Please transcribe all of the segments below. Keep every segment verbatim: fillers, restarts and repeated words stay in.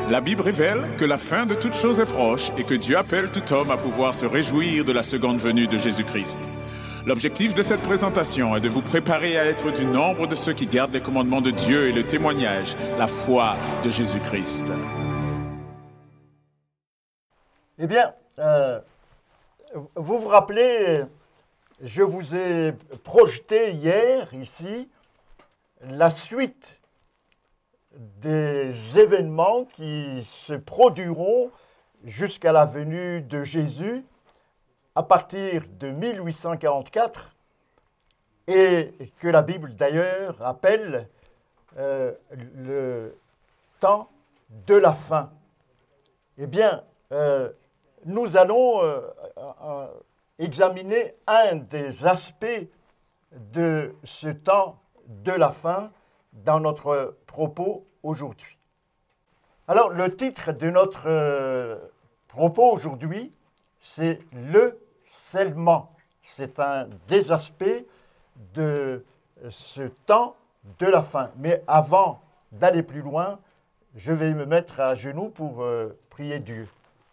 La Bible révèle que la fin de toute chose est proche et que Dieu appelle tout homme à pouvoir se réjouir de la seconde venue de Jésus-Christ. L'objectif de cette présentation est de vous préparer à être du nombre de ceux qui gardent les commandements de Dieu et le témoignage, la foi de Jésus-Christ. Eh bien, euh, vous vous rappelez, je vous ai projeté hier, ici, la suite des événements qui se produiront jusqu'à la venue de Jésus à partir de mille huit cent quarante-quatre et que la Bible d'ailleurs appelle euh, le temps de la fin. Eh bien, euh, nous allons euh, euh, examiner un des aspects de ce temps de la fin dans notre propos aujourd'hui. Alors, le titre de notre euh, propos aujourd'hui, c'est « Le scellement ». C'est un des aspects de ce temps de la fin. Mais avant d'aller plus loin, je vais me mettre à genoux pour euh, prier Dieu.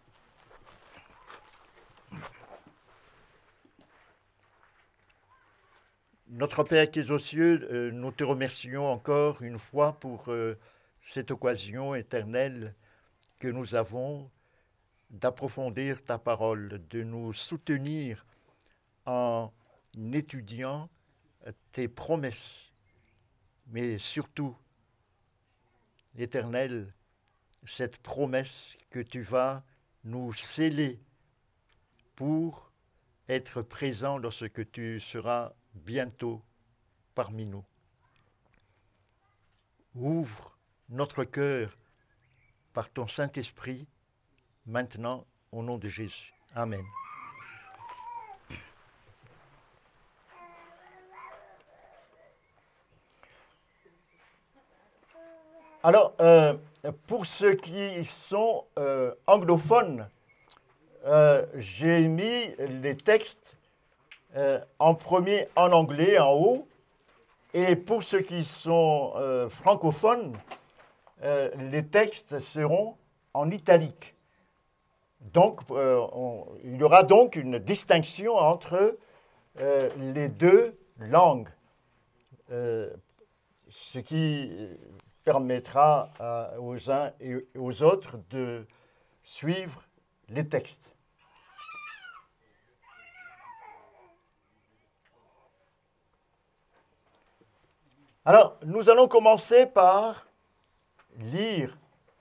Notre Père qui es aux cieux, euh, nous te remercions encore une fois pour euh, cette occasion éternelle que nous avons d'approfondir ta parole, de nous soutenir en étudiant tes promesses, mais surtout, l'Éternel, cette promesse que tu vas nous sceller pour être présent lorsque tu seras bientôt parmi nous. Ouvre notre cœur par ton Saint-Esprit, maintenant, au nom de Jésus. Amen. Alors, euh, pour ceux qui sont euh, anglophones, euh, j'ai mis les textes euh, en premier en anglais, en haut, et pour ceux qui sont euh, francophones, euh, les textes seront en italique. Donc, euh, on, il y aura donc une distinction entre euh, les deux langues, euh, ce qui permettra à, aux uns et aux autres de suivre les textes. Alors, nous allons commencer par lire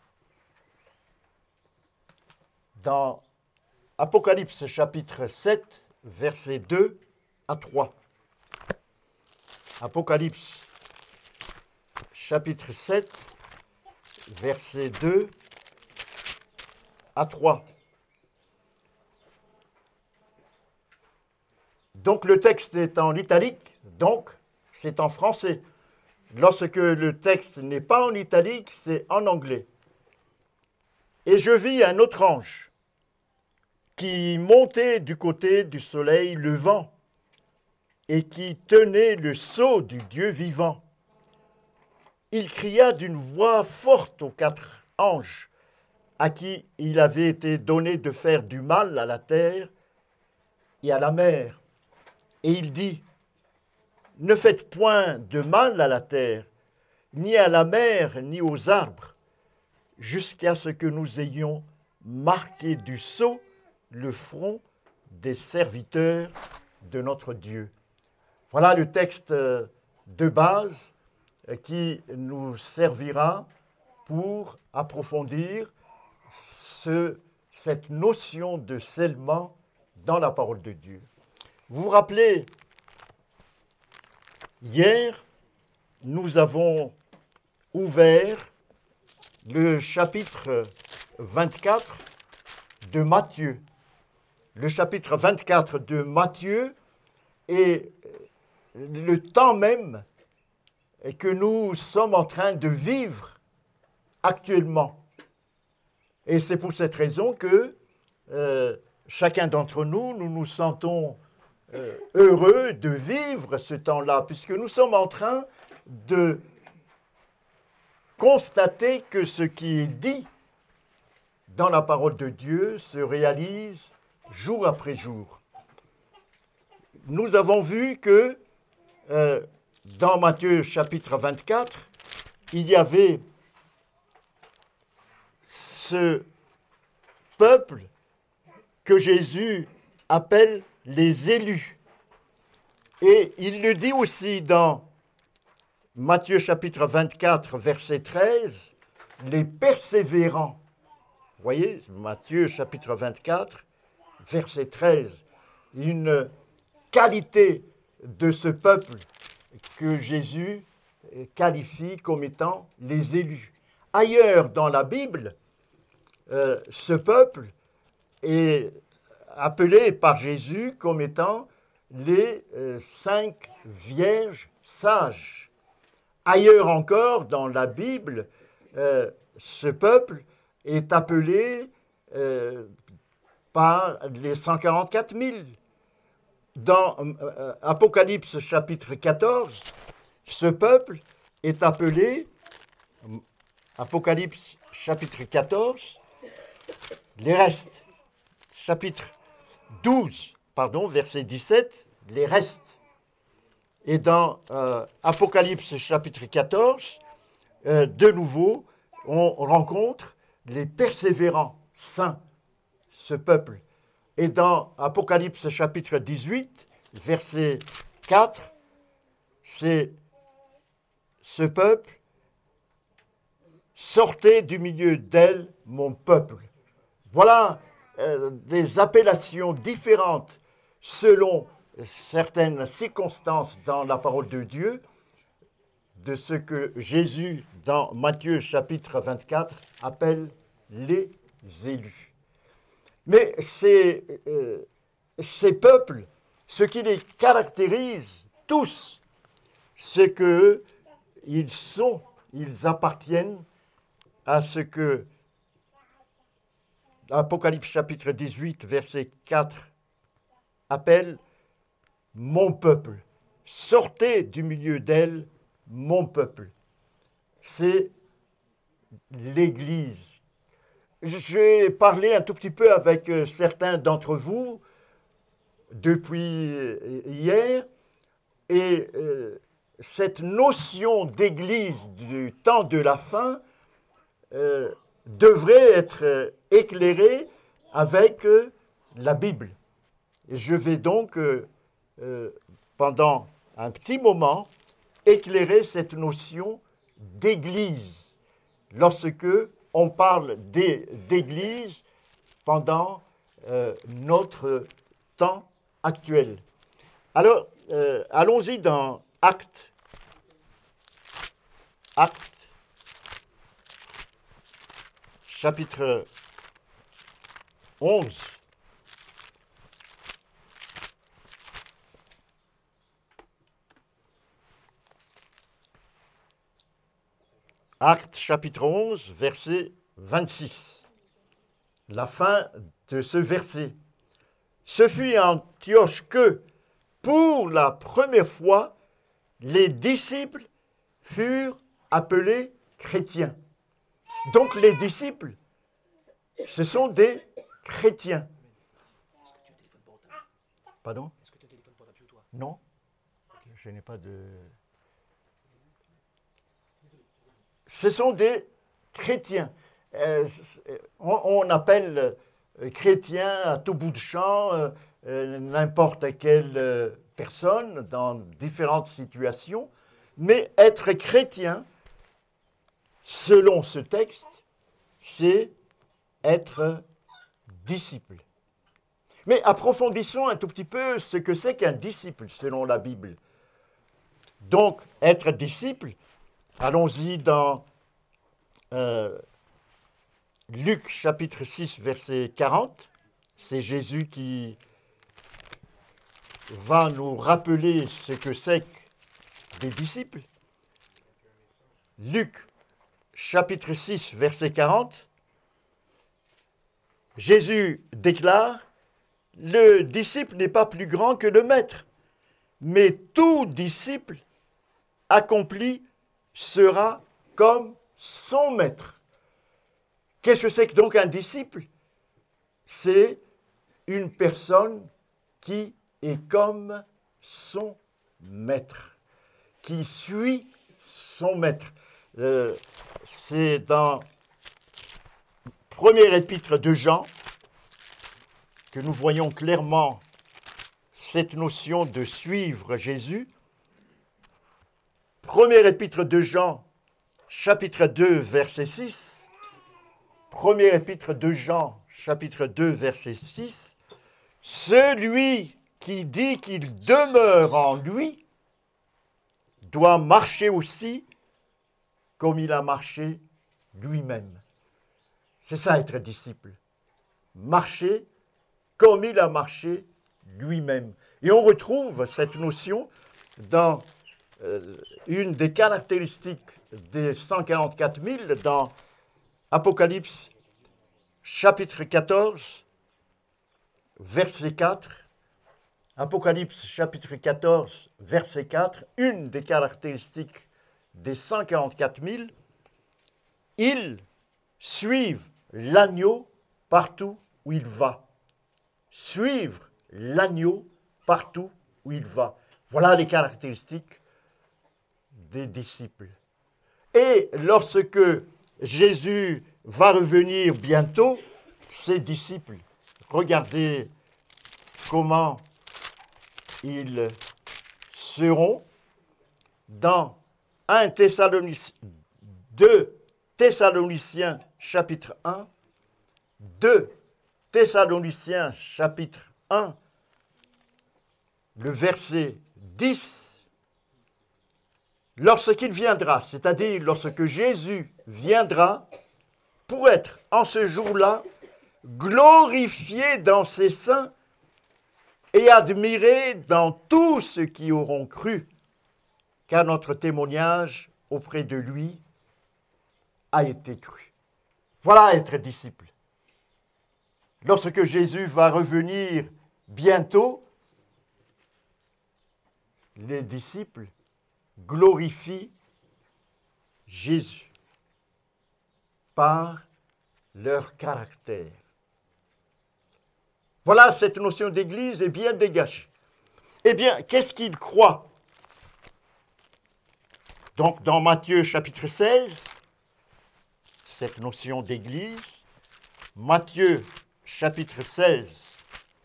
dans Apocalypse chapitre sept, versets deux à trois. Apocalypse chapitre sept, versets deux à trois. Donc le texte est en italique, donc c'est en français. Lorsque le texte n'est pas en italique, c'est en anglais. Et je vis un autre ange qui montait du côté du soleil levant et qui tenait le sceau du Dieu vivant. Il cria d'une voix forte aux quatre anges à qui il avait été donné de faire du mal à la terre et à la mer. Et il dit, « Ne faites point de mal à la terre, ni à la mer, ni aux arbres, jusqu'à ce que nous ayons marqué du sceau le front des serviteurs de notre Dieu. » Voilà le texte de base qui nous servira pour approfondir ce, cette notion de scellement dans la parole de Dieu. Vous vous rappelez, hier, nous avons ouvert le chapitre vingt-quatre de Matthieu. Le chapitre vingt-quatre de Matthieu est le temps même que nous sommes en train de vivre actuellement. Et c'est pour cette raison que euh, chacun d'entre nous, nous nous sentons euh, heureux de vivre ce temps-là, puisque nous sommes en train de constater que ce qui est dit dans la parole de Dieu se réalise jour après jour. Nous avons vu que euh, dans Matthieu chapitre vingt-quatre, il y avait ce peuple que Jésus appelle les élus. Et il le dit aussi dans Matthieu chapitre vingt-quatre, verset treize, les persévérants. Vous voyez, Matthieu chapitre vingt-quatre, verset treize, une qualité de ce peuple que Jésus qualifie comme étant les élus. Ailleurs dans la Bible, euh, ce peuple est appelé par Jésus comme étant les euh, cinq vierges sages. Ailleurs encore dans la Bible, euh, ce peuple est appelé euh, par les cent quarante-quatre mille. Dans euh, Apocalypse chapitre quatorze, ce peuple est appelé, Apocalypse chapitre quatorze, les restes, chapitre douze, pardon, verset dix-sept, les restes. Et dans euh, Apocalypse chapitre quatorze, euh, de nouveau, on rencontre les persévérants saints, ce peuple. Et dans Apocalypse chapitre dix-huit, verset quatre, c'est ce peuple, sortez du milieu d'elle, mon peuple. Voilà euh, des appellations différentes selon certaines circonstances dans la parole de Dieu, de ce que Jésus, dans Matthieu chapitre vingt-quatre, appelle les élus. Mais ces, euh, ces peuples, ce qui les caractérise tous, c'est qu'ils sont, ils appartiennent à ce que Apocalypse chapitre dix-huit, verset quatre, appelle « mon peuple ». Sortez du milieu d'elle, mon peuple. C'est l'Église. J'ai parlé un tout petit peu avec certains d'entre vous depuis hier, et euh, cette notion d'église du temps de la fin euh, devrait être éclairée avec euh, la Bible. Et je vais donc, euh, euh, pendant un petit moment, éclairer cette notion d'église lorsque on parle d'église pendant euh, notre temps actuel. Alors, euh, allons-y dans Actes. Actes, chapitre onze. Actes, chapitre onze, verset vingt-six. La fin de ce verset. Ce fut à Antioche que, pour la première fois, les disciples furent appelés chrétiens. Donc les disciples, ce sont des chrétiens. Pardon ? Non, je n'ai pas de... Ce sont des chrétiens. Euh, on, on appelle euh, chrétien à tout bout de champ euh, euh, n'importe quelle euh, personne dans différentes situations, mais être chrétien, selon ce texte, c'est être disciple. Mais approfondissons un tout petit peu ce que c'est qu'un disciple, selon la Bible. Donc, être disciple, allons-y dans euh, Luc chapitre six, verset quarante. C'est Jésus qui va nous rappeler ce que c'est que des disciples. Luc chapitre six, verset quarante. Jésus déclare « Le disciple n'est pas plus grand que le maître, mais tout disciple accompli sera comme son maître. » Qu'est-ce que c'est que donc un disciple? C'est une personne qui est comme son maître, qui suit son maître. Euh, c'est dans première épître de Jean que nous voyons clairement cette notion de suivre Jésus. Première épître de Jean, chapitre deux, verset six. Première épître de Jean, chapitre deux, verset six. Celui qui dit qu'il demeure en lui doit marcher aussi comme il a marché lui-même. C'est ça être disciple. Marcher comme il a marché lui-même. Et on retrouve cette notion dans euh, une des caractéristiques des cent quarante-quatre mille dans Apocalypse chapitre quatorze, verset quatre. Apocalypse chapitre quatorze, verset quatre, une des caractéristiques des cent quarante-quatre mille, ils suivent l'agneau partout où il va. Suivre l'agneau partout où il va. Voilà les caractéristiques des disciples. Et lorsque Jésus va revenir bientôt, ses disciples, regardez comment ils seront dans un Thessaloniciens, deux Thessaloniciens chapitre un, deux Thessaloniciens chapitre un, le verset dix, lorsqu'il viendra, c'est-à-dire lorsque Jésus viendra, pour être en ce jour-là glorifié dans ses saints et admiré dans tous ceux qui auront cru, car notre témoignage auprès de lui a été cru. Voilà être disciple. Lorsque Jésus va revenir bientôt, les disciples glorifient Jésus par leur caractère. Voilà, cette notion d'église est bien dégagée. Eh bien, qu'est-ce qu'ils croient? Donc, dans Matthieu chapitre seize, cette notion d'église, Matthieu chapitre seize,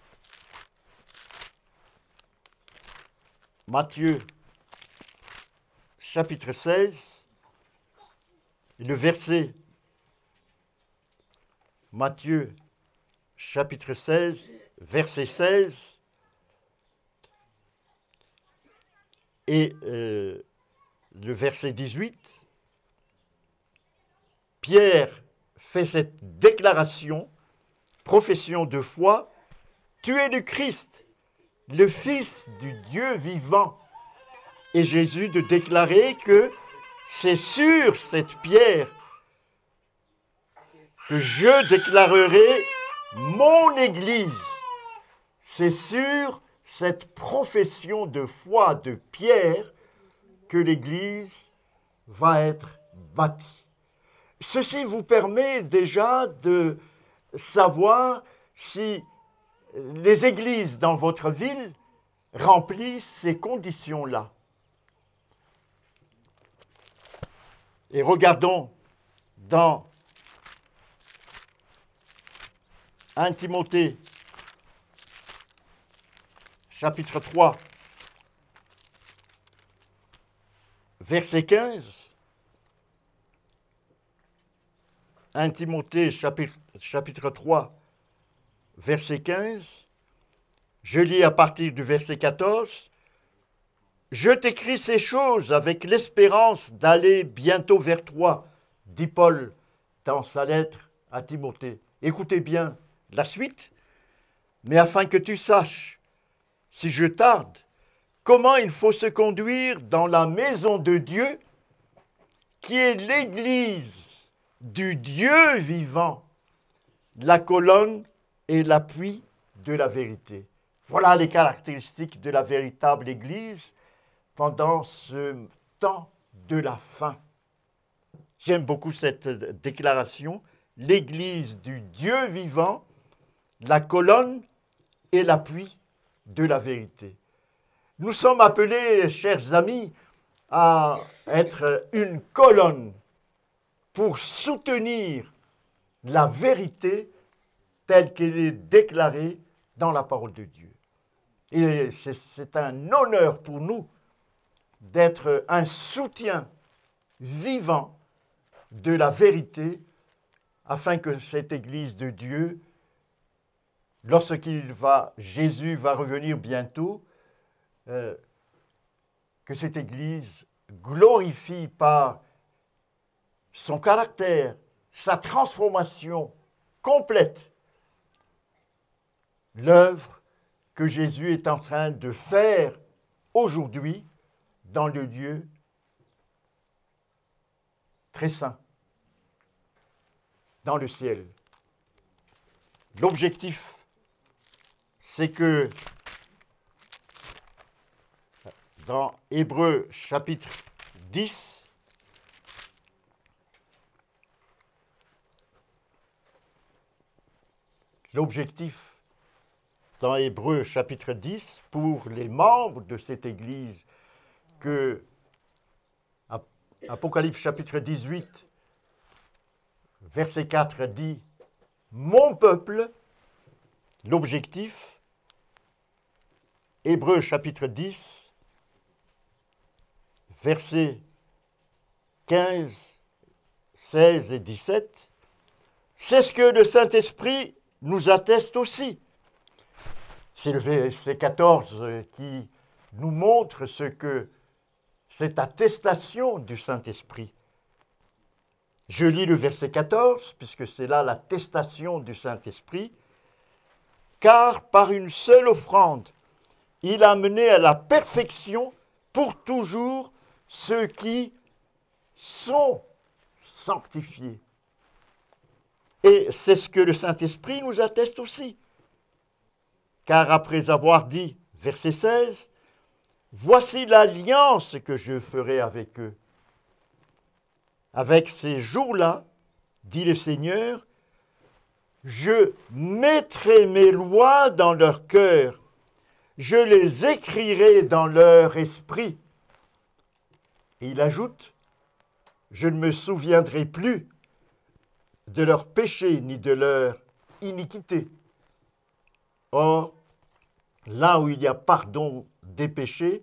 Matthieu chapitre seize, le verset, Matthieu chapitre seize, verset seize, et euh, le verset dix-huit, Pierre fait cette déclaration, profession de foi, « Tu es le Christ, le Fils du Dieu vivant ». Et Jésus de déclarer que c'est sur cette pierre que je déclarerai mon Église. C'est sur cette profession de foi de Pierre que l'Église va être bâtie. Ceci vous permet déjà de savoir si les églises dans votre ville remplissent ces conditions-là. Et regardons dans premier Timothée, chapitre trois, verset quinze. premier Timothée, chapitre, chapitre trois, verset quinze. Je lis à partir du verset quatorze. « Je t'écris ces choses avec l'espérance d'aller bientôt vers toi, dit Paul dans sa lettre à Timothée. » Écoutez bien la suite. « Mais afin que tu saches, si je tarde, comment il faut se conduire dans la maison de Dieu, qui est l'Église du Dieu vivant, la colonne et l'appui de la vérité. » Voilà les caractéristiques de la véritable Église pendant ce temps de la fin. J'aime beaucoup cette déclaration, l'Église du Dieu vivant, la colonne et l'appui de la vérité. Nous sommes appelés, chers amis, à être une colonne pour soutenir la vérité telle qu'elle est déclarée dans la parole de Dieu. Et c'est, c'est un honneur pour nous d'être un soutien vivant de la vérité afin que cette Église de Dieu, lorsqu'il va, Jésus va revenir bientôt, euh, que cette Église glorifie par son caractère, sa transformation complète, l'œuvre que Jésus est en train de faire aujourd'hui dans le lieu très saint, dans le ciel. L'objectif, c'est que dans Hébreux chapitre dix, l'objectif dans Hébreux chapitre dix, pour les membres de cette Église, que Apocalypse chapitre dix-huit, verset quatre dit « Mon peuple », l'objectif, Hébreux chapitre dix, versets quinze, seize et dix-sept, c'est ce que le Saint-Esprit nous atteste aussi. C'est le verset quatorze qui nous montre ce que cette attestation du Saint-Esprit. Je lis le verset quatorze, puisque c'est là l'attestation du Saint-Esprit. « Car par une seule offrande, il a mené à la perfection pour toujours ceux qui sont sanctifiés. » Et c'est ce que le Saint-Esprit nous atteste aussi. Car après avoir dit, verset seize, « Voici l'alliance que je ferai avec eux. Avec ces jours-là, dit le Seigneur, je mettrai mes lois dans leur cœur, je les écrirai dans leur esprit. » Et il ajoute, « Je ne me souviendrai plus de leur péché ni de leur iniquité. » Or, là où il y a pardon des péchés,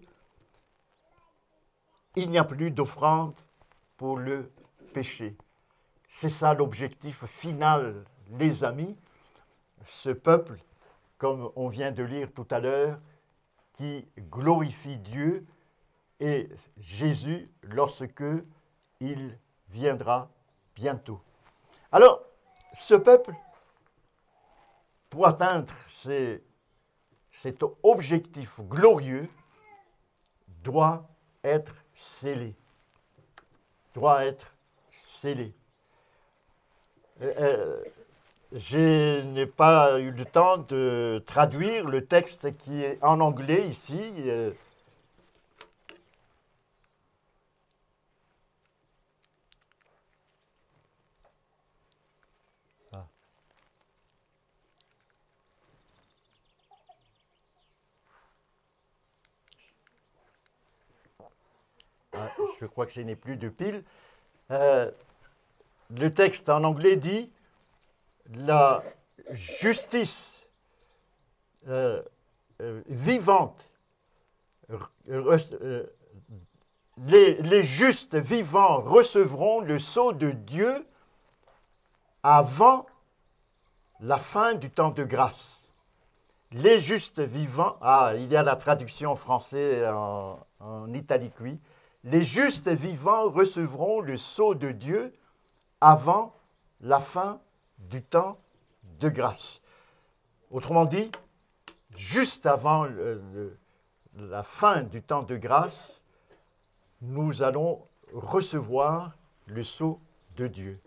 il n'y a plus d'offrande pour le péché. C'est ça l'objectif final, les amis. Ce peuple, comme on vient de lire tout à l'heure, qui glorifie Dieu et Jésus lorsque il viendra bientôt. Alors, ce peuple, pour atteindre ces, cet objectif glorieux, doit être scellé. Doit être scellé. Euh, je n'ai pas eu le temps de traduire le texte qui est en anglais ici. Euh, Je crois que je n'ai plus de pile. Euh, le texte en anglais dit la justice euh, euh, vivante, euh, les, les justes vivants recevront le sceau de Dieu avant la fin du temps de grâce. Les justes vivants, ah, il y a la traduction en français, en, en italique, oui. Les justes vivants recevront le sceau de Dieu avant la fin du temps de grâce. Autrement dit, juste avant le, le, la fin du temps de grâce, nous allons recevoir le sceau de Dieu.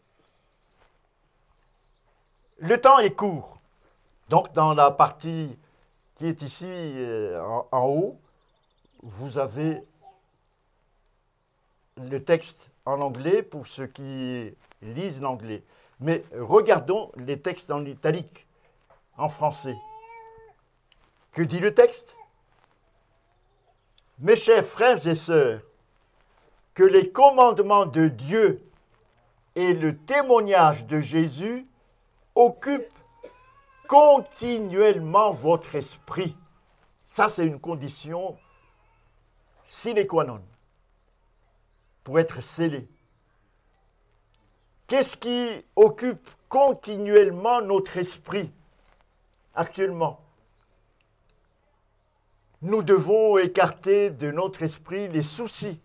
Le temps est court. Donc, dans la partie qui est ici euh, en, en haut, vous avez le texte en anglais pour ceux qui lisent l'anglais. Mais regardons les textes en italique, en français. Que dit le texte? Mes chers frères et sœurs, que les commandements de Dieu et le témoignage de Jésus occupent continuellement votre esprit. Ça, c'est une condition sine qua non pour être scellé. Qu'est-ce qui occupe continuellement notre esprit actuellement? Nous devons écarter de notre esprit les soucis.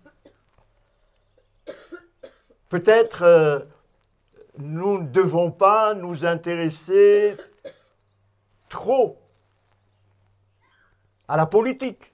Peut-être euh, nous ne devons pas nous intéresser trop à la politique.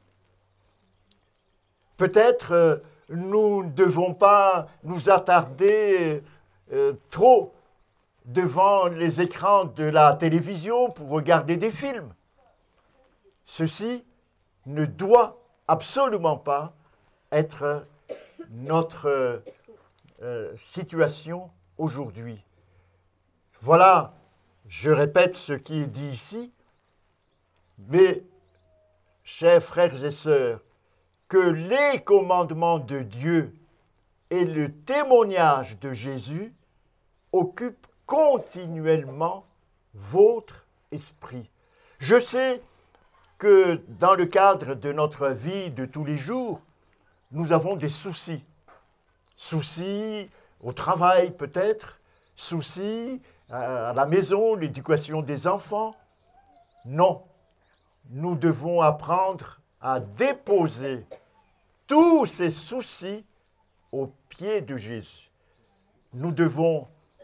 Peut-être euh, nous ne devons pas nous attarder euh, trop devant les écrans de la télévision pour regarder des films. Ceci ne doit absolument pas être notre euh, situation aujourd'hui. Voilà, je répète ce qui est dit ici, mais, chers frères et sœurs, que les commandements de Dieu et le témoignage de Jésus occupent continuellement votre esprit. Je sais que dans le cadre de notre vie de tous les jours, nous avons des soucis. Soucis au travail peut-être, soucis à la maison, l'éducation des enfants. Non, nous devons apprendre à déposer tous ces soucis aux pieds de Jésus. Nous devons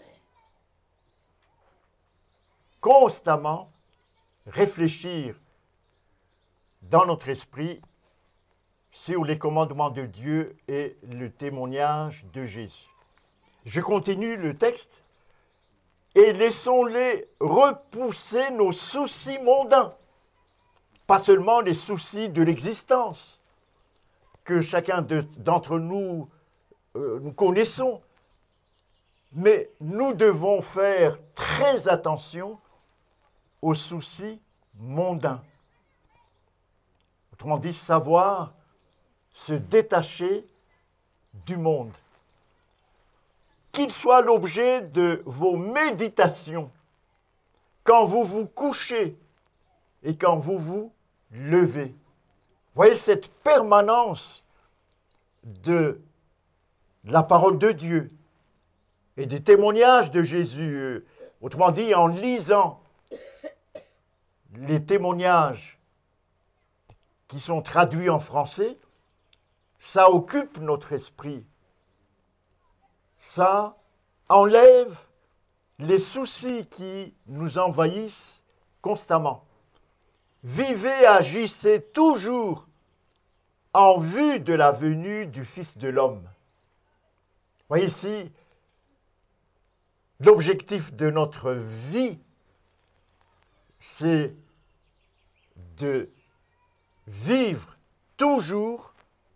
constamment réfléchir dans notre esprit sur les commandements de Dieu et le témoignage de Jésus. Je continue le texte. Et laissons-les repousser nos soucis mondains, pas seulement les soucis de l'existence que chacun de, d'entre nous, euh, nous connaissons, mais nous devons faire très attention aux soucis mondains. Autrement dit, savoir se détacher du monde. Qu'il soit l'objet de vos méditations quand vous vous couchez et quand vous vous levez. Voyez cette permanence de la parole de Dieu et des témoignages de Jésus. Autrement dit, en lisant les témoignages qui sont traduits en français, ça occupe notre esprit. Ça enlève les soucis qui nous envahissent constamment. Vivez, agissez toujours en vue de la venue du Fils de l'homme. Voyez ici, l'objectif de notre vie, c'est de vivre toujours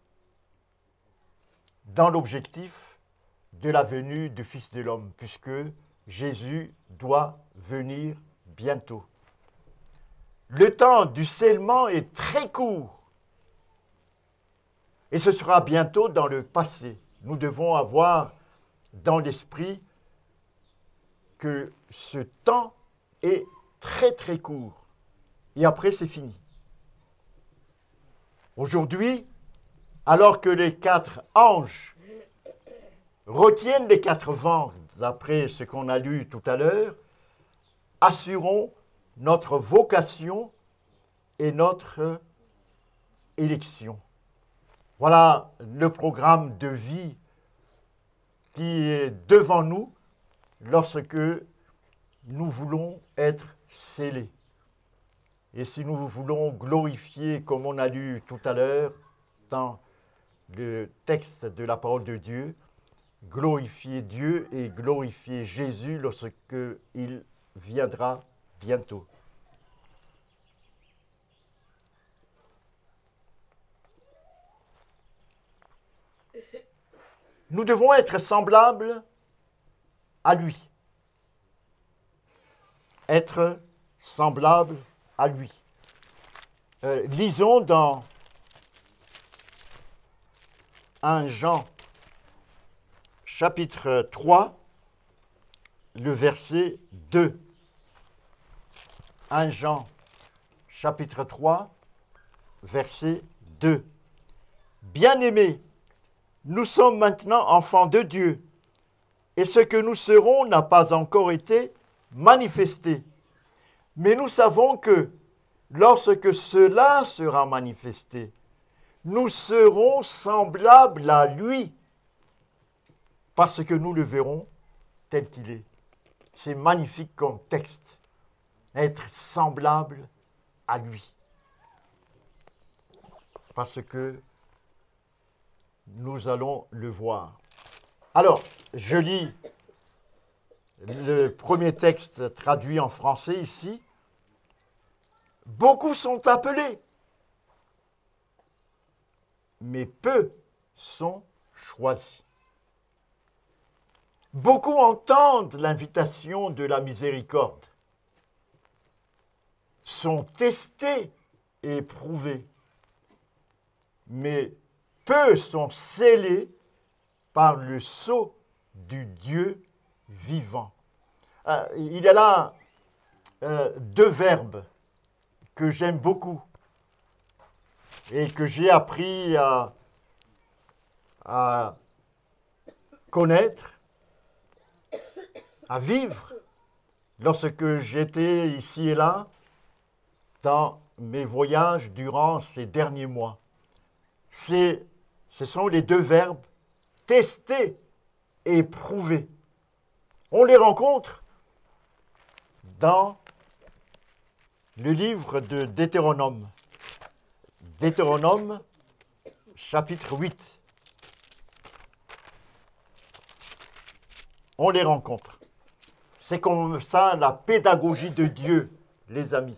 dans l'objectif de la venue du Fils de l'homme, puisque Jésus doit venir bientôt. Le temps du scellement est très court, et ce sera bientôt dans le passé. Nous devons avoir dans l'esprit que ce temps est très très court, et après c'est fini. Aujourd'hui, alors que les quatre anges retiennent les quatre vents, d'après ce qu'on a lu tout à l'heure, assurons notre vocation et notre élection. Voilà le programme de vie qui est devant nous lorsque nous voulons être scellés. Et si nous voulons glorifier, comme on a lu tout à l'heure dans le texte de la parole de Dieu, glorifier Dieu et glorifier Jésus lorsqu'il viendra bientôt. Nous devons être semblables à lui. être semblable à lui. Euh, lisons dans premier Jean, chapitre trois, le verset deux. premier Jean, chapitre trois, verset deux. Bien-aimés, nous sommes maintenant enfants de Dieu, et ce que nous serons n'a pas encore été manifesté. Mais nous savons que lorsque cela sera manifesté, nous serons semblables à lui, parce que nous le verrons tel qu'il est. C'est magnifique comme texte, être semblable à lui. Parce que nous allons le voir. Alors, je lis le premier texte traduit en français ici. Beaucoup sont appelés, mais peu sont choisis. Beaucoup entendent l'invitation de la miséricorde, sont testés et éprouvés, mais peu sont scellés par le sceau du Dieu vivant. Euh, il y a là euh, deux verbes que j'aime beaucoup et que j'ai appris à, à connaître, à vivre lorsque j'étais ici et là dans mes voyages durant ces derniers mois. C'est, ce sont les deux verbes tester et prouver. On les rencontre dans le livre de Deutéronome. Deutéronome, chapitre huit. On les rencontre. C'est comme ça la pédagogie de Dieu, les amis.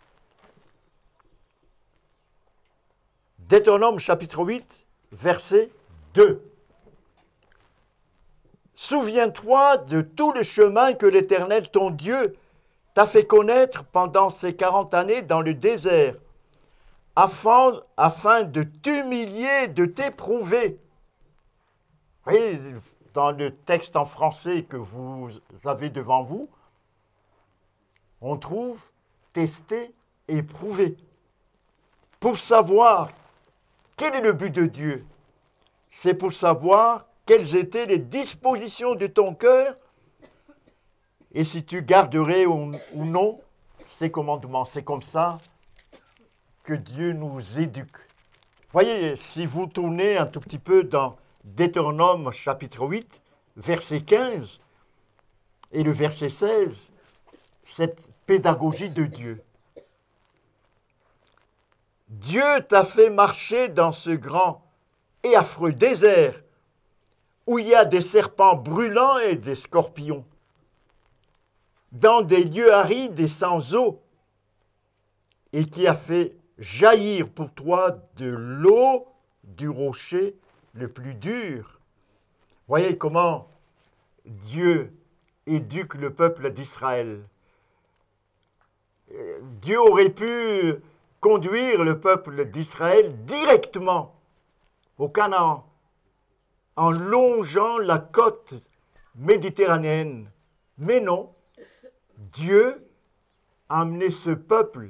Deutéronome, chapitre huit, verset deux. Souviens-toi de tout le chemin que l'Éternel, ton Dieu, t'a fait connaître pendant ces quarante années dans le désert, afin, afin de t'humilier, de t'éprouver. Vous voyez, dans le texte en français que vous avez devant vous, on trouve tester et éprouver. Pour savoir quel est le but de Dieu, c'est pour savoir quelles étaient les dispositions de ton cœur et si tu garderais ou, ou non ses commandements. C'est comme ça que Dieu nous éduque. Voyez, si vous tournez un tout petit peu dans Deutéronome chapitre huit, verset quinze et le verset seize, cette pédagogie de Dieu. Dieu t'a fait marcher dans ce grand et affreux désert où il y a des serpents brûlants et des scorpions, dans des lieux arides et sans eau, et qui a fait jaillir pour toi de l'eau du rocher le plus dur. Voyez comment Dieu éduque le peuple d'Israël. Dieu aurait pu conduire le peuple d'Israël directement au Canaan, en longeant la côte méditerranéenne. Mais non, Dieu a amené ce peuple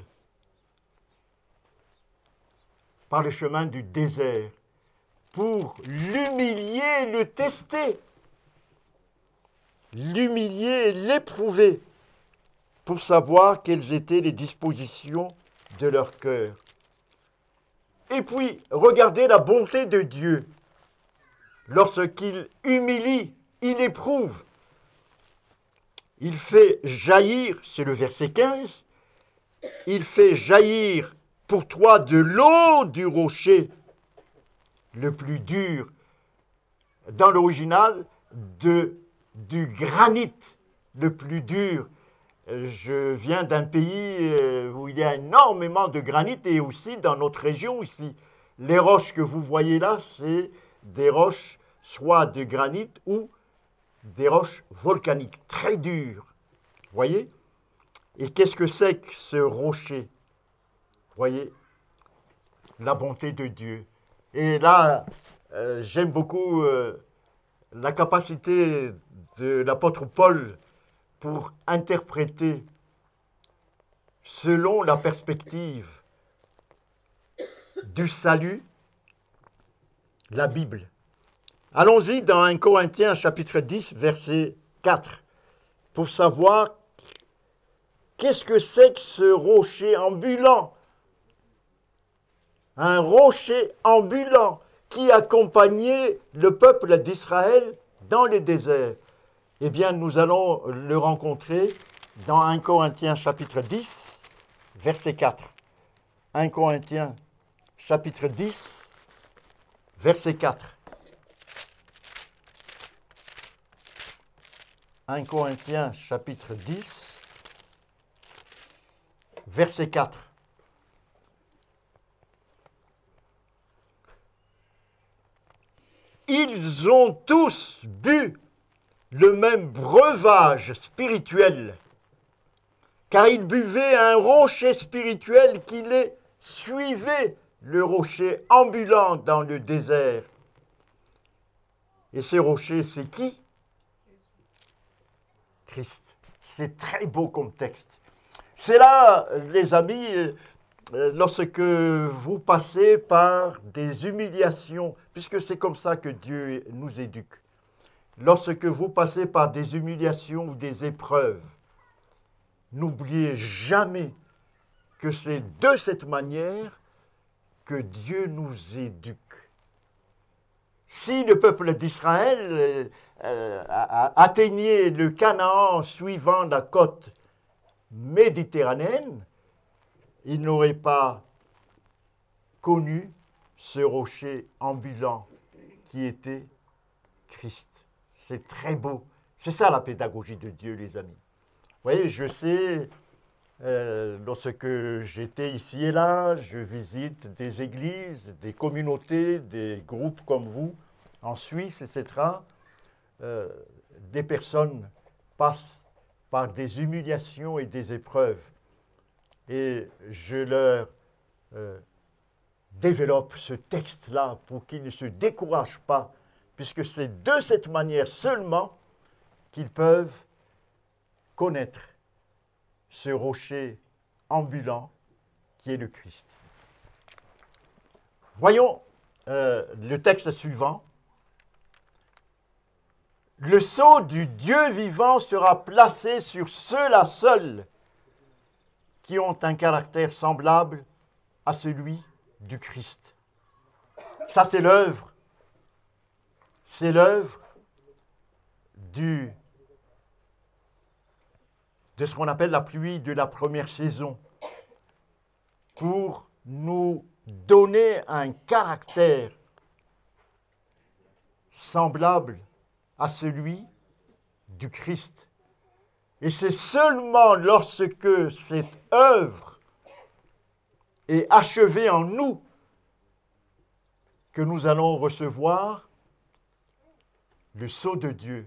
par le chemin du désert pour l'humilier, le tester, l'humilier et l'éprouver pour savoir quelles étaient les dispositions de leur cœur. Et puis, regardez la bonté de Dieu. Lorsqu'il humilie, il éprouve. Il fait jaillir, c'est le verset quinze, il fait jaillir pour toi de l'eau du rocher le plus dur. Dans l'original, de, du granit le plus dur. Je viens d'un pays où il y a énormément de granit et aussi dans notre région ici. Les roches que vous voyez là, c'est des roches soit de granit ou des roches volcaniques très dures. Voyez ? Et qu'est-ce que c'est que ce rocher? Vous voyez, la bonté de Dieu. Et là, euh, j'aime beaucoup euh, la capacité de l'apôtre Paul pour interpréter selon la perspective du salut la Bible. Allons-y dans un Corinthiens chapitre dix, verset quatre, pour savoir qu'est-ce que c'est que ce rocher ambulant. Un rocher ambulant qui accompagnait le peuple d'Israël dans les déserts. Eh bien, nous allons le rencontrer dans un Corinthiens chapitre dix, verset quatre. un Corinthiens chapitre dix, verset quatre. un Corinthiens chapitre dix, verset quatre. Ils ont tous bu le même breuvage spirituel, car ils buvaient un rocher spirituel qui les suivait, le rocher ambulant dans le désert. Et ce rocher, c'est qui? Christ. C'est très beau comme texte. C'est là, les amis, lorsque vous passez par des humiliations, puisque c'est comme ça que Dieu nous éduque. Lorsque vous passez par des humiliations ou des épreuves, n'oubliez jamais que c'est de cette manière que Dieu nous éduque. Si le peuple d'Israël euh, atteignait le Canaan en suivant la côte méditerranéenne, il n'aurait pas connu ce rocher ambulant qui était Christ. C'est très beau. C'est ça la pédagogie de Dieu, les amis. Vous voyez, je sais, euh, lorsque j'étais ici et là, je visite des églises, des communautés, des groupes comme vous, en Suisse, et cetera. Euh, des personnes passent par des humiliations et des épreuves. Et je leur euh, développe ce texte-là pour qu'ils ne se découragent pas, puisque c'est de cette manière seulement qu'ils peuvent connaître ce rocher ambulant qui est le Christ. Voyons euh, le texte suivant. Le sceau du Dieu vivant sera placé sur ceux-là seuls qui ont un caractère semblable à celui du Christ. Ça, c'est l'œuvre. C'est l'œuvre du, de ce qu'on appelle la pluie de la première saison, pour nous donner un caractère semblable à celui du Christ. Et c'est seulement lorsque cette œuvre est achevée en nous que nous allons recevoir le sceau de Dieu.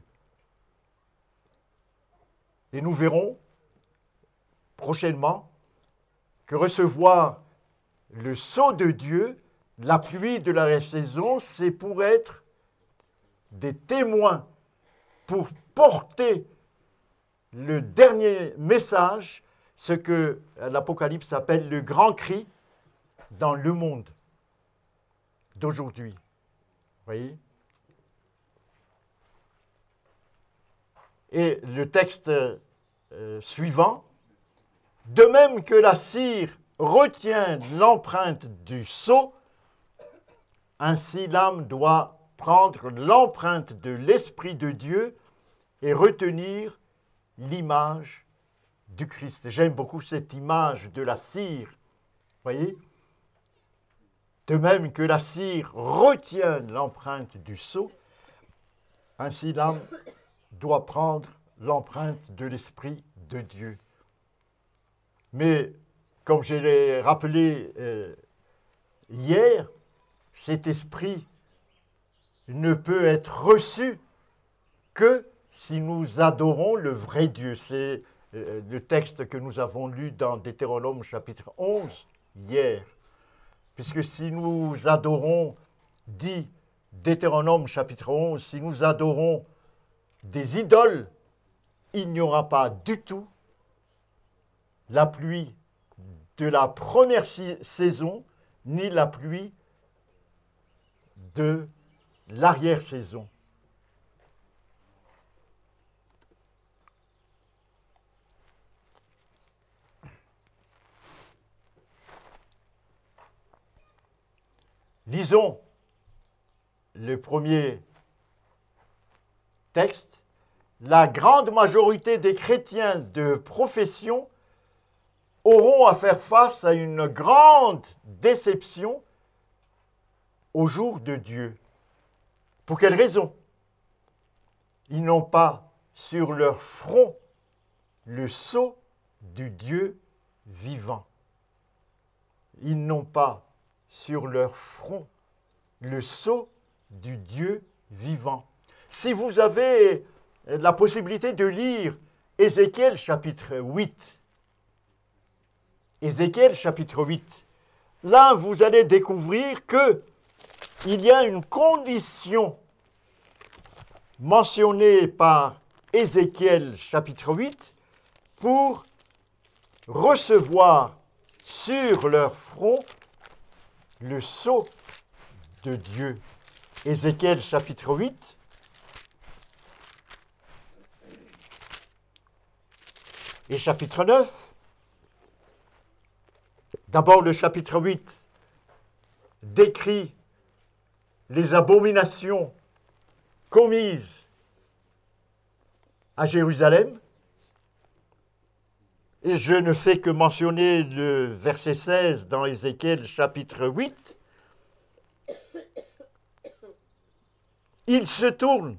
Et nous verrons prochainement que recevoir le sceau de Dieu, la pluie de la saison, c'est pour être des témoins, pour porter le dernier message, ce que l'Apocalypse appelle le grand cri dans le monde d'aujourd'hui. Vous voyez? Et le texte euh, suivant, de même que la cire retient l'empreinte du sceau, ainsi l'âme doit prendre l'empreinte de l'Esprit de Dieu et retenir l'image du Christ. J'aime beaucoup cette image de la cire. Voyez? De même que la cire retient l'empreinte du sceau, ainsi l'âme doit prendre l'empreinte de l'Esprit de Dieu. Mais, comme je l'ai rappelé euh, hier, cet esprit ne peut être reçu que si nous adorons le vrai Dieu. C'est euh, le texte que nous avons lu dans Deutéronome chapitre onze hier. Puisque si nous adorons, dit Deutéronome chapitre onze, si nous adorons des idoles, il n'y aura pas du tout la pluie de la première saison, ni la pluie de l'arrière-saison. Lisons le premier texte. La grande majorité des chrétiens de profession auront à faire face à une grande déception au jour de Dieu. Pour quelle raison? Ils n'ont pas sur leur front le sceau du Dieu vivant. Ils n'ont pas sur leur front le sceau du Dieu vivant. Si vous avez la possibilité de lire Ézéchiel chapitre huit, Ézéchiel chapitre huit, là vous allez découvrir que il y a une condition mentionnée par Ézéchiel chapitre huit pour recevoir sur leur front le sceau de Dieu. Ézéchiel chapitre huit. Et chapitre neuf. D'abord, le chapitre huit décrit les abominations commises à Jérusalem. Et je ne fais que mentionner le verset seize dans Ézéchiel chapitre huit. Il se tourne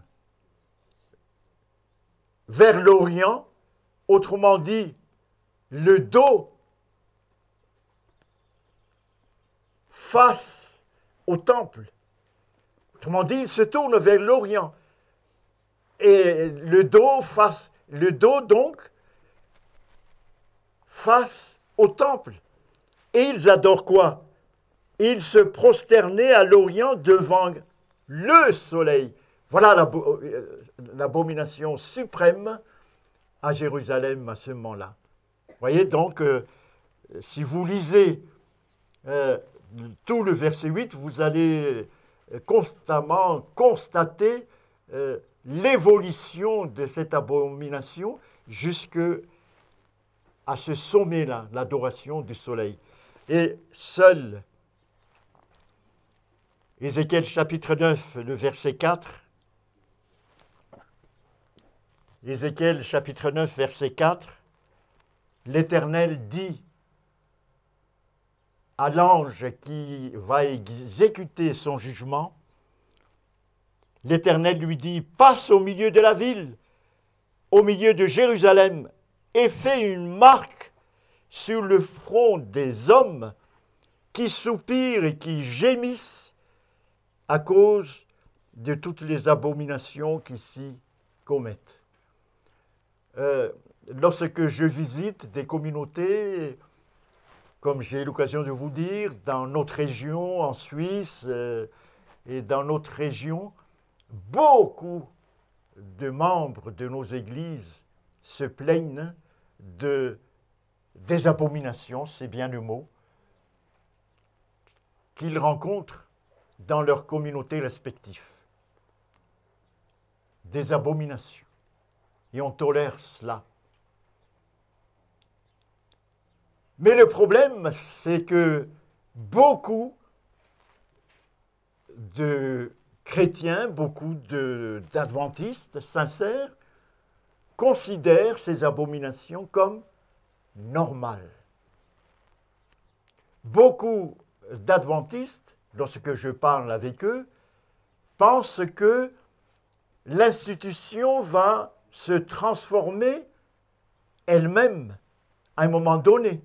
vers l'Orient, autrement dit, le dos face au temple. Autrement dit, il se tourne vers l'Orient. Et le dos face, le dos donc, face au temple. Et ils adorent quoi? Ils se prosternaient à l'Orient devant le soleil. Voilà l'abomination suprême à Jérusalem à ce moment-là. Vous voyez donc, euh, si vous lisez euh, tout le verset huit, vous allez constamment constater euh, l'évolution de cette abomination jusque à ce sommet-là, l'adoration du soleil. Et seul Ézéchiel chapitre neuf, le verset quatre, Ézéchiel chapitre neuf, verset quatre, l'Éternel dit à l'ange qui va exécuter son jugement, l'Éternel lui dit, passe au milieu de la ville, au milieu de Jérusalem, et fais une marque sur le front des hommes qui soupirent et qui gémissent à cause de toutes les abominations qui s'y commettent. Euh, lorsque je visite des communautés, comme j'ai l'occasion de vous dire, dans notre région, en Suisse euh, et dans notre région, beaucoup de membres de nos églises se plaignent de, des abominations, c'est bien le mot, qu'ils rencontrent dans leurs communautés respectives. Des abominations. Et on tolère cela. Mais le problème, c'est que beaucoup de chrétiens, beaucoup de, d'adventistes sincères, considèrent ces abominations comme normales. Beaucoup d'adventistes, lorsque je parle avec eux, pensent que l'institution va se transformer elle-même à un moment donné.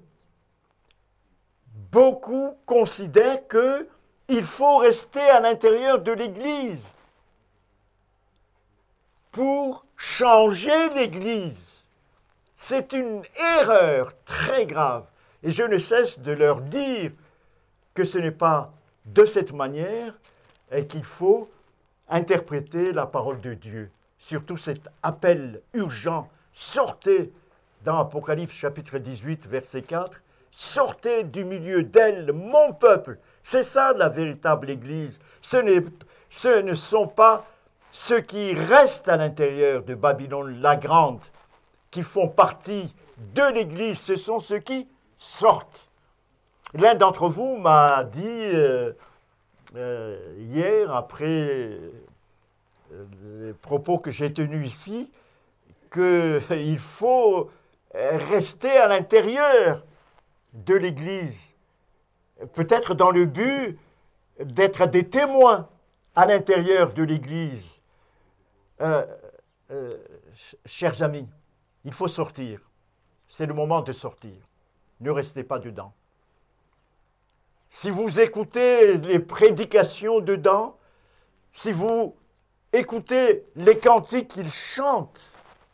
Beaucoup considèrent qu'il faut rester à l'intérieur de l'Église pour changer l'Église. C'est une erreur très grave. Et je ne cesse de leur dire que ce n'est pas de cette manière et qu'il faut interpréter la parole de Dieu. Surtout cet appel urgent. Sortez, dans Apocalypse chapitre dix-huit, verset quatre, sortez du milieu d'elle, mon peuple. C'est ça la véritable Église. Ce, n'est, ce ne sont pas ceux qui restent à l'intérieur de Babylone la Grande, qui font partie de l'Église, ce sont ceux qui sortent. L'un d'entre vous m'a dit euh, euh, hier, après euh, les propos que j'ai tenus ici, qu'il faut rester à l'intérieur de l'Église, peut-être dans le but d'être des témoins à l'intérieur de l'Église. Euh, euh, chers amis, il faut sortir. C'est le moment de sortir. Ne restez pas dedans. Si vous écoutez les prédications dedans, si vous écoutez les cantiques qu'ils chantent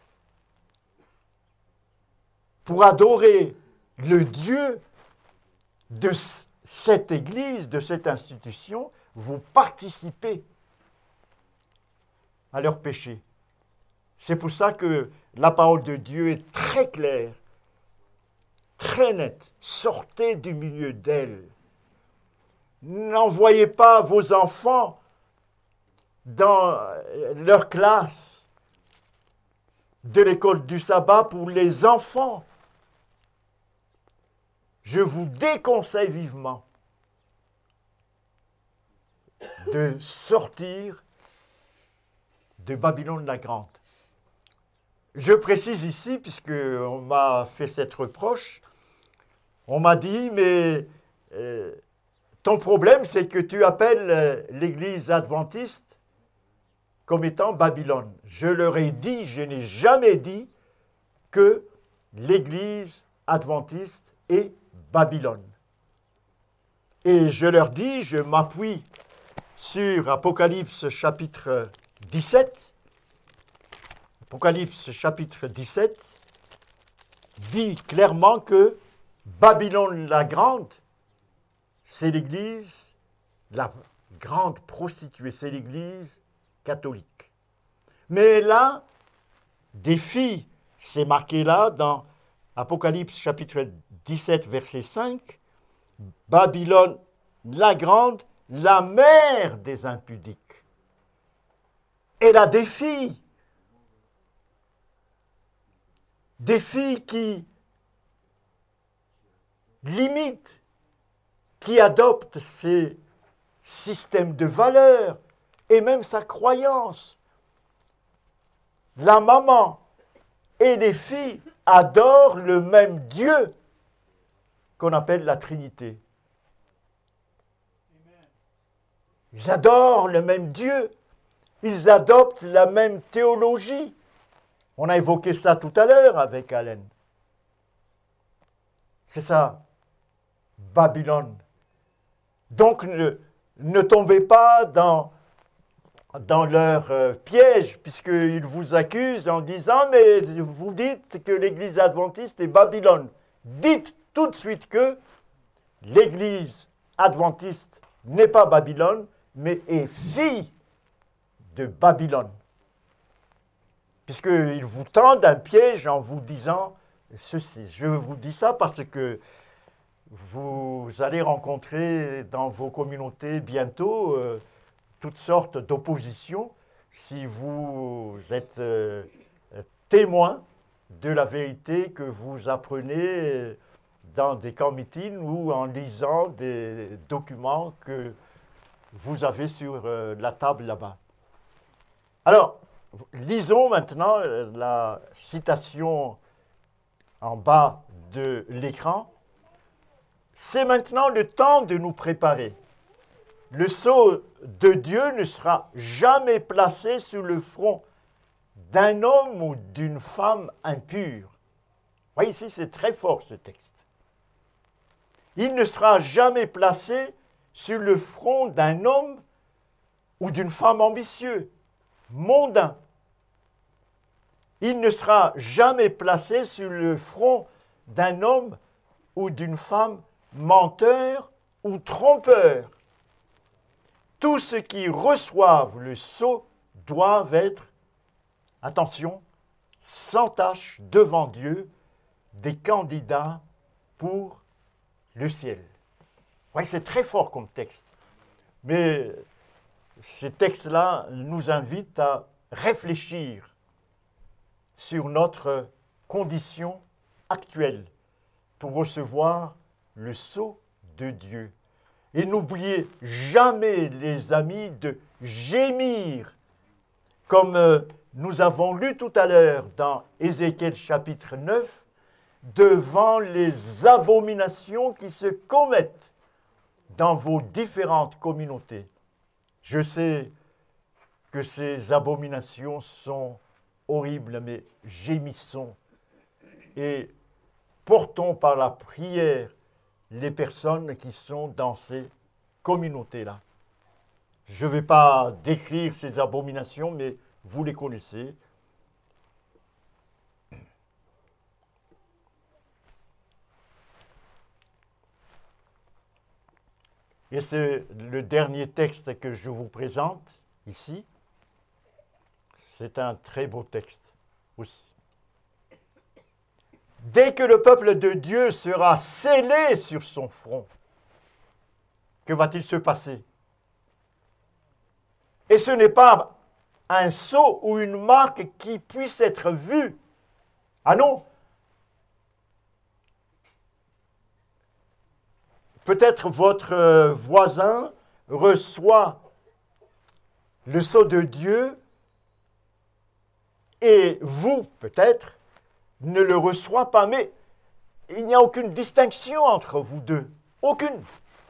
pour adorer le Dieu de cette Église, de cette institution, vous participez à leur péché. C'est pour ça que la parole de Dieu est très claire, très nette. Sortez du milieu d'elle. N'envoyez pas vos enfants dans leur classe de l'école du sabbat pour les enfants. Je vous déconseille vivement de sortir de Babylone la Grande. Je précise ici, puisqu'on m'a fait cette reproche, on m'a dit, mais euh, ton problème, c'est que tu appelles euh, l'Église adventiste comme étant Babylone. Je leur ai dit, je n'ai jamais dit que l'Église adventiste est Babylone. Et je leur dis, je m'appuie sur Apocalypse chapitre dix-sept. Apocalypse chapitre dix-sept dit clairement que Babylone la Grande, c'est l'Église, la grande prostituée, c'est l'Église catholique. Mais là, des filles, c'est marqué là dans Apocalypse chapitre dix-sept, verset cinq, Babylone la Grande, la mère des impudiques. Elle a des filles. Des filles qui limitent, qui adoptent ces systèmes de valeurs et même sa croyance. La maman et les filles adorent le même Dieu qu'on appelle la Trinité. Ils adorent le même Dieu. Ils adoptent la même théologie. On a évoqué ça tout à l'heure avec Alain. C'est ça, Babylone. Donc ne, ne tombez pas dans, dans leur euh, piège, puisqu'ils vous accusent en disant « mais vous dites que l'Église adventiste est Babylone ». Dites tout de suite que l'Église adventiste n'est pas Babylone, mais est fille de Babylone. Puisqu'ils vous tendent un piège en vous disant ceci. Je vous dis ça parce que vous allez rencontrer dans vos communautés bientôt euh, toutes sortes d'oppositions si vous êtes euh, témoin de la vérité que vous apprenez dans des camps meetings ou en lisant des documents que vous avez sur euh, la table là-bas. Alors, lisons maintenant la citation en bas de l'écran. C'est maintenant le temps de nous préparer. Le sceau de Dieu ne sera jamais placé sur le front d'un homme ou d'une femme impure. Vous voyez ici, c'est très fort ce texte. Il ne sera jamais placé sur le front d'un homme ou d'une femme ambitieux, mondain. il ne sera jamais placé sur le front d'un homme ou d'une femme menteur ou trompeur. Tous ceux qui reçoivent le sceau doivent être, attention, sans tache devant Dieu, des candidats pour le ciel. Oui, c'est très fort comme texte. Mais ces textes-là nous invitent à réfléchir sur notre condition actuelle pour recevoir le sceau de Dieu. Et n'oubliez jamais, les amis, de gémir, comme euh, nous avons lu tout à l'heure dans Ézéchiel chapitre neuf, devant les abominations qui se commettent dans vos différentes communautés. Je sais que ces abominations sont horribles, mais gémissons et portons par la prière les personnes qui sont dans ces communautés-là. Je ne vais pas décrire ces abominations, mais vous les connaissez. Et c'est le dernier texte que je vous présente ici. C'est un très beau texte aussi. Dès que le peuple de Dieu sera scellé sur son front, que va-t-il se passer? Et ce n'est pas un sceau ou une marque qui puisse être vue. Ah non! Peut-être votre voisin reçoit le sceau de Dieu et vous, peut-être, ne le reçoit pas, mais il n'y a aucune distinction entre vous deux. Aucune.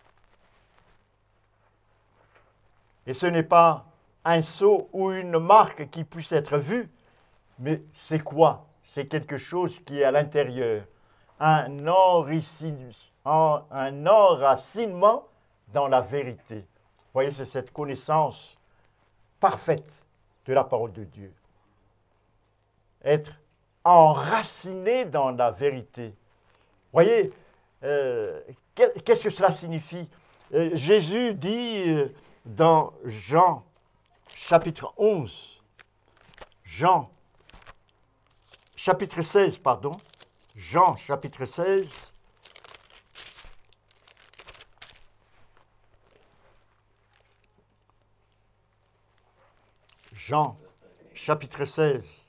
Et ce n'est pas un sceau ou une marque qui puisse être vue, mais c'est quoi? C'est quelque chose qui est à l'intérieur. Un enracinement, un enracinement dans la vérité. Vous voyez, c'est cette connaissance parfaite de la parole de Dieu. Être enraciné dans la vérité. Vous voyez, euh, qu'est-ce que cela signifie? euh, Jésus dit euh, dans Jean chapitre onze, Jean chapitre seize, pardon, Jean chapitre seize, Jean chapitre seize,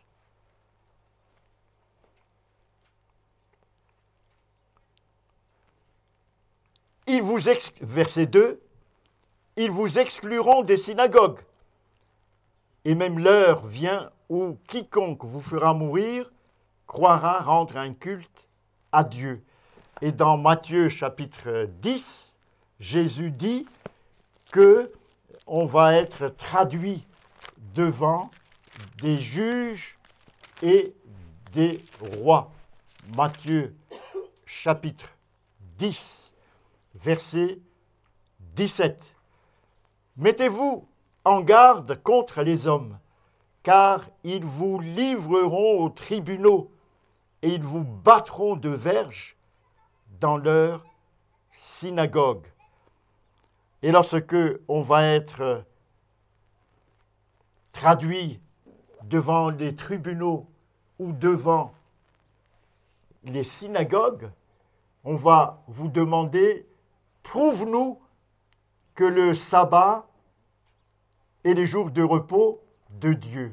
Ils vous ex... verset deux, ils vous excluront des synagogues. Et même l'heure vient où quiconque vous fera mourir croira rendre un culte à Dieu. Et dans Matthieu chapitre dix, Jésus dit que on va être traduit devant des juges et des rois. Matthieu chapitre dix, verset dix-sept. Mettez-vous en garde contre les hommes, car ils vous livreront aux tribunaux et ils vous battront de verges dans leur synagogue. Et lorsque on va être traduit devant les tribunaux ou devant les synagogues, on va vous demander, prouve-nous que le sabbat est les jours de repos de Dieu.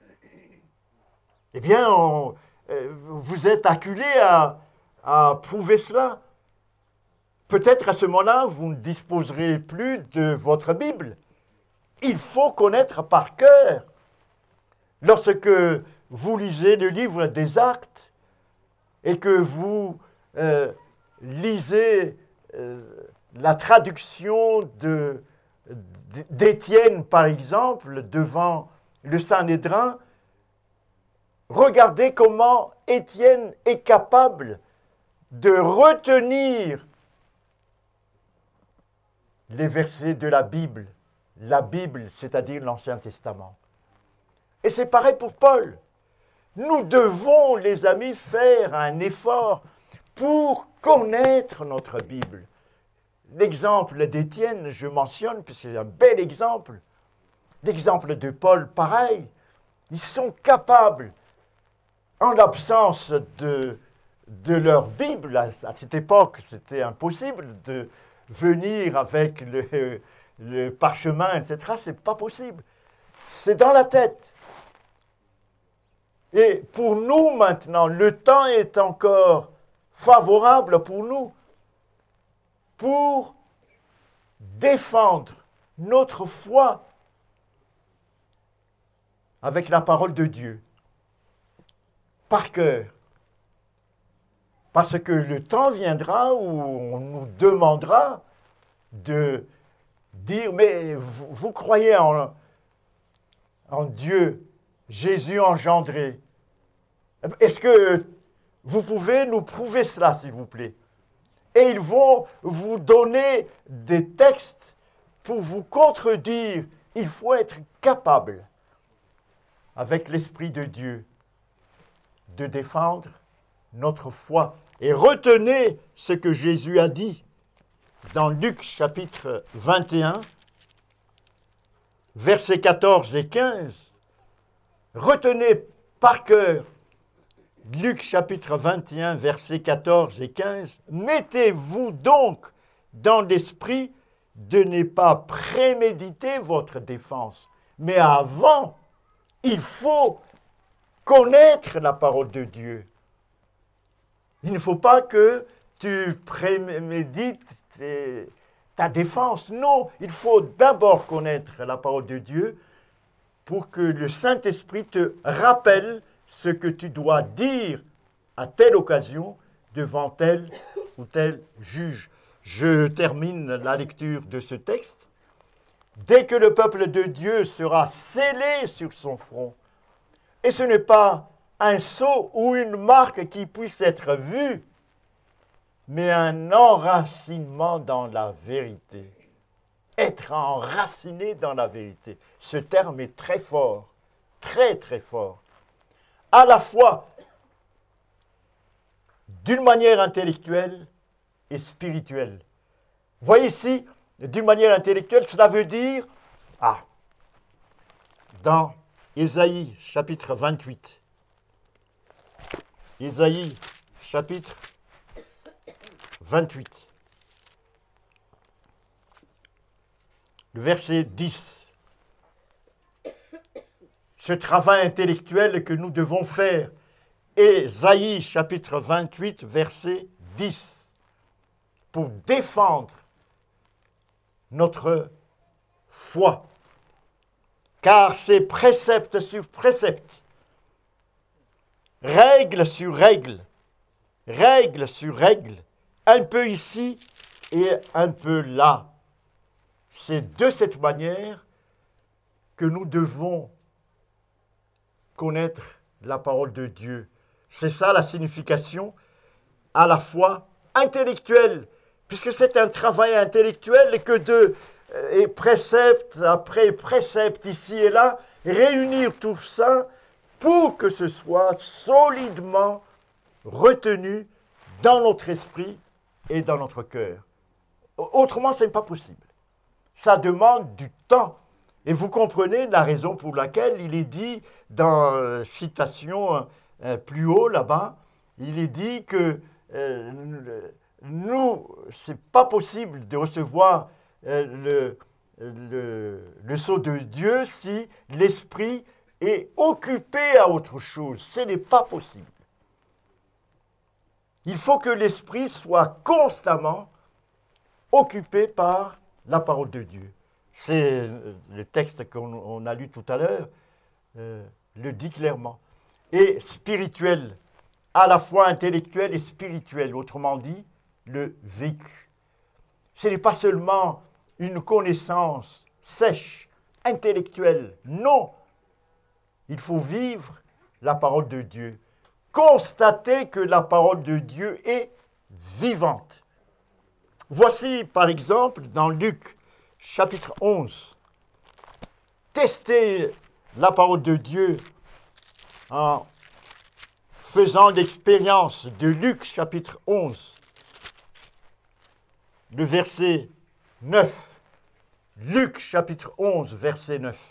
Eh bien, on, euh, vous êtes acculé à, à prouver cela. Peut-être à ce moment-là, vous ne disposerez plus de votre Bible. Il faut connaître par cœur. Lorsque vous lisez le livre des Actes et que vous euh, lisez euh, la traduction de, d'Étienne, par exemple, devant le Sanhédrin, regardez comment Étienne est capable de retenir les versets de la Bible. La Bible, c'est-à-dire l'Ancien Testament. Et c'est pareil pour Paul. Nous devons, les amis, faire un effort pour connaître notre Bible. L'exemple d'Étienne, je mentionne, puisque c'est un bel exemple. L'exemple de Paul, pareil. Ils sont capables, en l'absence de, de leur Bible, à, à cette époque, c'était impossible de venir avec le, le parchemin, et cetera. Ce n'est pas possible. C'est dans la tête. Et pour nous maintenant, le temps est encore favorable pour nous pour défendre notre foi avec la parole de Dieu, par cœur. Parce que le temps viendra où on nous demandera de dire, mais vous, vous croyez en, en Dieu, Jésus engendré. Est-ce que vous pouvez nous prouver cela, s'il vous plaît? Et ils vont vous donner des textes pour vous contredire. Il faut être capable, avec l'Esprit de Dieu, de défendre notre foi. Et retenez ce que Jésus a dit dans Luc chapitre vingt et un, versets quatorze et quinze. Retenez par cœur Luc chapitre vingt et un, versets quatorze et quinze. « Mettez-vous donc dans l'esprit de ne pas préméditer votre défense. Mais avant, il faut connaître la parole de Dieu. Il ne faut pas que tu prémédites tes, ta défense. Non, il faut d'abord connaître la parole de Dieu pour que le Saint-Esprit te rappelle ce que tu dois dire à telle occasion devant tel ou tel juge. Je termine la lecture de ce texte. Dès que le peuple de Dieu sera scellé sur son front, et ce n'est pas un sceau ou une marque qui puisse être vue, mais un enracinement dans la vérité. Être enraciné dans la vérité. Ce terme est très fort, très très fort. À la fois d'une manière intellectuelle et spirituelle. Vous voyez ici, d'une manière intellectuelle, cela veut dire, ah, dans Ésaïe chapitre vingt-huit, Ésaïe chapitre vingt-huit, le verset dix, ce travail intellectuel que nous devons faire, Ésaïe chapitre vingt-huit, verset dix, pour défendre notre foi. Car c'est précepte sur précepte, règle sur règle, règle sur règle, un peu ici et un peu là. C'est de cette manière que nous devons connaître la parole de Dieu. C'est ça la signification à la fois intellectuelle, puisque c'est un travail intellectuel que de et précepte après précepte ici et là, réunir tout ça pour que ce soit solidement retenu dans notre esprit et dans notre cœur. Autrement, ce n'est pas possible. Ça demande du temps. Et vous comprenez la raison pour laquelle il est dit dans euh, citation euh, plus haut là-bas, il est dit que euh, nous, ce n'est pas possible de recevoir euh, le, le, le sceau de Dieu si l'esprit est occupé à autre chose. Ce n'est pas possible. Il faut que l'esprit soit constamment occupé par la parole de Dieu. C'est le texte qu'on a lu tout à l'heure, euh, le dit clairement. Et spirituel, à la fois intellectuel et spirituel, autrement dit, le vécu. Ce n'est pas seulement une connaissance sèche, intellectuelle, non. Il faut vivre la parole de Dieu. Constater que la parole de Dieu est vivante. Voici, par exemple, dans Luc, chapitre onze, testez la parole de Dieu en faisant l'expérience de Luc chapitre onze, le verset neuf. Luc chapitre onze, verset neuf.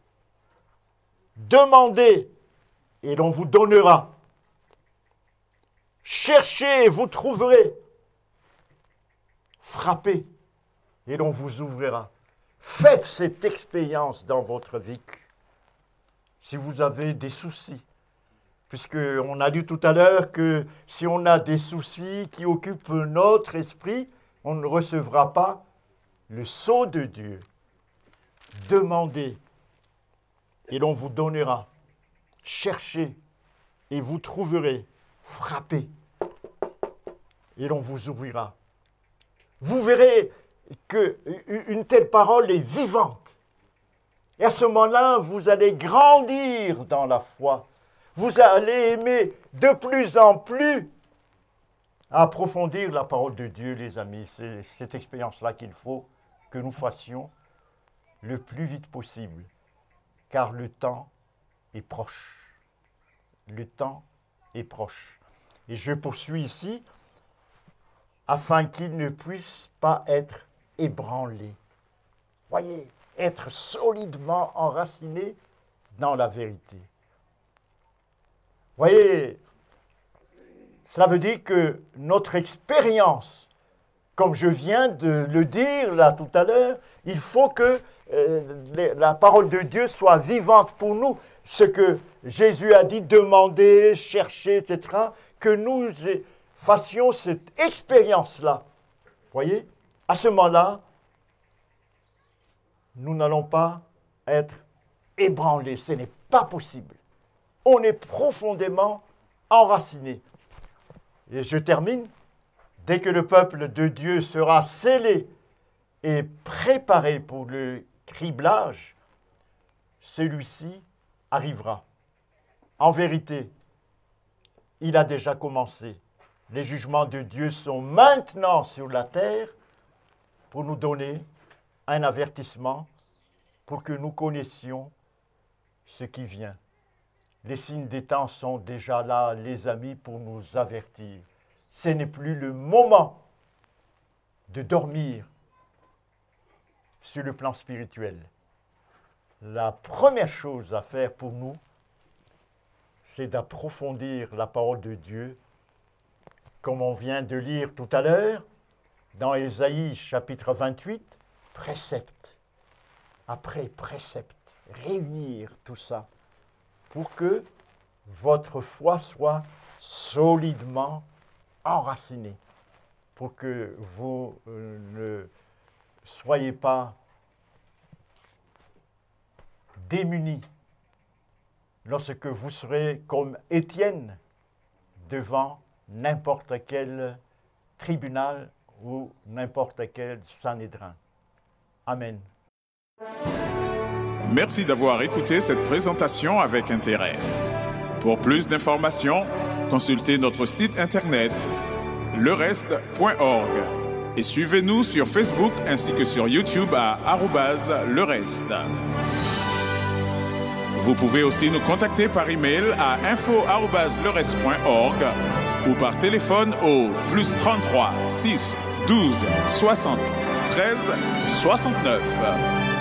Demandez et l'on vous donnera. Cherchez et vous trouverez. Frappez et l'on vous ouvrira. Faites cette expérience dans votre vie. Si vous avez des soucis, puisqu'on a lu tout à l'heure que si on a des soucis qui occupent notre esprit, on ne recevra pas le sceau de Dieu. Demandez et l'on vous donnera. Cherchez et vous trouverez. Frappez et l'on vous ouvrira. Vous verrez qu'une telle parole est vivante. Et à ce moment-là, vous allez grandir dans la foi. Vous allez aimer de plus en plus approfondir la parole de Dieu, les amis. C'est cette expérience-là qu'il faut que nous fassions le plus vite possible, car le temps est proche. Le temps est proche. Et je poursuis ici, afin qu'il ne puisse pas être ébranlé. Voyez, être solidement enraciné dans la vérité. Voyez, cela veut dire que notre expérience, comme je viens de le dire là tout à l'heure, il faut que euh, la parole de Dieu soit vivante pour nous. Ce que Jésus a dit, demander, chercher, et cetera, que nous fassions cette expérience-là. Voyez, à ce moment-là, nous n'allons pas être ébranlés. Ce n'est pas possible. On est profondément enracinés. Et je termine. Dès que le peuple de Dieu sera scellé et préparé pour le criblage, celui-ci arrivera. En vérité, il a déjà commencé. Les jugements de Dieu sont maintenant sur la terre pour nous donner un avertissement, pour que nous connaissions ce qui vient. Les signes des temps sont déjà là, les amis, pour nous avertir. Ce n'est plus le moment de dormir sur le plan spirituel. La première chose à faire pour nous, c'est d'approfondir la parole de Dieu, comme on vient de lire tout à l'heure, dans Ésaïe chapitre vingt-huit, précepte après précepte, réunir tout ça pour que votre foi soit solidement enracinée, pour que vous euh, ne soyez pas démunis lorsque vous serez comme Étienne devant n'importe quel tribunal ou n'importe quel Sanhédrin. Amen. Merci d'avoir écouté cette présentation avec intérêt. Pour plus d'informations, consultez notre site internet le reste point org et suivez-nous sur Facebook ainsi que sur YouTube à arobase le reste. Vous pouvez aussi nous contacter par email à info arobase le reste point org ou par téléphone au plus trente-trois six douze soixante treize soixante-neuf.